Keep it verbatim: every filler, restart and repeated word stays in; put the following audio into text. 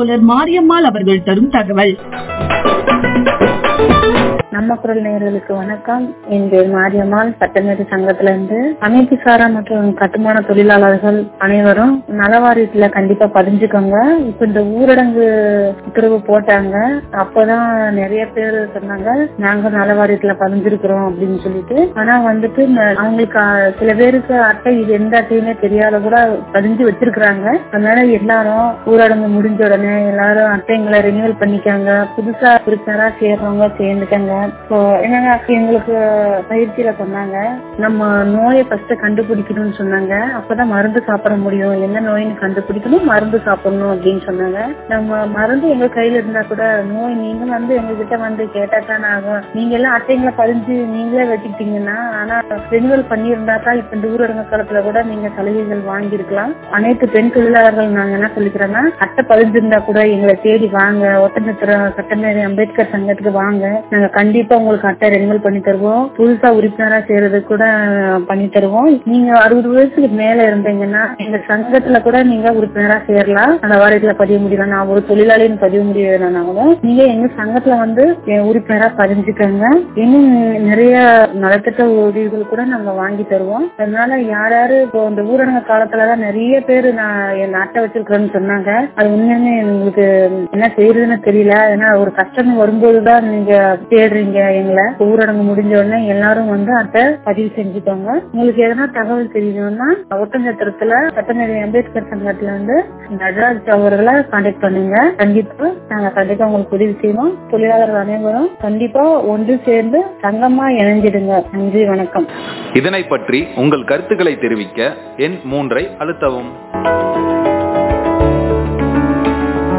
அலுவலர் மாரியம்மாள் அவர்கள் தரும் தகவல். நம்ம குரல் நேயர்களுக்கு வணக்கம். இன்று மாரியம்மாள் சட்டமேதை சங்கத்துல இருந்து அமைப்பு சாரா மற்றும் கட்டுமான தொழிலாளர்கள் அனைவரும் நலவாரியத்துல கண்டிப்பா பதிஞ்சுக்கோங்க. இப்ப இந்த ஊரடங்கு உத்தரவு போட்டாங்க, அப்பதான் நிறைய பேர் சொன்னாங்க நாங்க நலவாரியத்துல பதிஞ்சிருக்கிறோம் அப்படின்னு சொல்லிட்டு. ஆனா வந்துட்டு அவங்களுக்கு சில பேருக்கு அட்டை இது எந்த அட்டையுமே தெரியாத கூட பதிஞ்சு வச்சிருக்கிறாங்க. அதனால எல்லாரும் ஊரடங்கு முடிஞ்ச உடனே எல்லாரும் அட்டைங்களை ரினியூவல் பண்ணிக்காங்க. புதுசா உறுப்பினரா சேர்றவங்க சேர்ந்துக்காங்க. என்னன்னா எங்களுக்கு பயிற்சியில சொன்னாங்க, நம்ம நோயை ஃபர்ஸ்ட் கண்டுபிடிக்கணும்னு சொன்னாங்க. அப்பதான் மருந்து சாப்பிட முடியும். என்ன நோயின்னு கண்டுபிடிக்கணும், மருந்து சாப்பிடணும் அப்படின்னு சொன்னாங்க. நம்ம மருந்து எங்க கையில இருந்தா கூட நோய் நீங்க வந்து எங்க கிட்ட வந்து கேட்டா தானே ஆகும். நீங்க எல்லாம் அட்டைங்களை பதிஞ்சு நீங்களே வச்சுக்கிட்டீங்கன்னா, ஆனா ரெனிவல் பண்ணியிருந்தாக்கா இப்ப இந்த ஊரடங்கு காலத்துல கூட நீங்க சலுகைகள் வாங்கியிருக்கலாம். அனைத்து பெண் தொழிலாளர்கள் நாங்க என்ன சொல்லிக்கிறோம்னா, அட்டை பதிஞ்சிருந்தா கூட எங்களை தேடி வாங்க, ஒட்டநத்திரம் சட்டமேதை அம்பேத்கர் சங்கத்துக்கு வாங்க. நாங்க கண்டிப்பா உங்களுக்கு அட்டை ரெனிவல் பண்ணி தருவோம். புதுசா உறுப்பினரா செய்யறது கூட பண்ணி தருவோம். நீங்க அறுபது வயசுக்கு மேல இருந்தீங்கன்னா எங்க சங்கத்துல கூட நீங்க உறுப்பினரா சேரலாம். அந்த வாரியத்துல பதிவு முடியலாம். நான் ஒரு தொழிலாளின்னு பதிவு முடியலனாலும் நீங்க எங்க சங்கத்துல வந்து உறுப்பினரா பதிஞ்சுக்கோங்க. இன்னும் நிறைய நலத்திட்ட உதவிகள் கூட நாங்க வாங்கி தருவோம். அதனால யார் யாரு இப்போ இந்த ஊரடங்கு காலத்துலதான் நிறைய பேரு நான் என் அட்டை வச்சிருக்கிறேன்னு சொன்னாங்க. அது உண்மையுமே எங்களுக்கு என்ன செய்யறதுன்னு தெரியல. ஏன்னா ஒரு கஷ்டம் வரும்போதுதான் நீங்க தேடுறீங்க எங்களை. ஊரடங்கு முடிஞ்ச உடனே எல்லாரும் வந்து அட்டை பதிவு செஞ்சுக்கோங்க. உங்களுக்கு எதனா தகவல் தெரியணும்னா ஒட்டஞ்சத்திரத்துல சட்டமேதை அம்பேத்கர் சங்கத்துல வந்து நடராஜ் அவர்களை கான்டாக்ட் பண்ணுங்க. கண்டிப்பா நாங்க கண்டிப்பா உங்களுக்கு உதவி செய்வோம். தொழிலாளர்கள் அனைவரும் கண்டிப்பா ஒன்று சேர்ந்து சங்கமா இணைஞ்சிடுங்க. நன்றி, வணக்கம். இதனை பற்றி உங்கள் கருத்துக்களை தெரிவிக்க எண் மூன்றை அழுத்தவும்.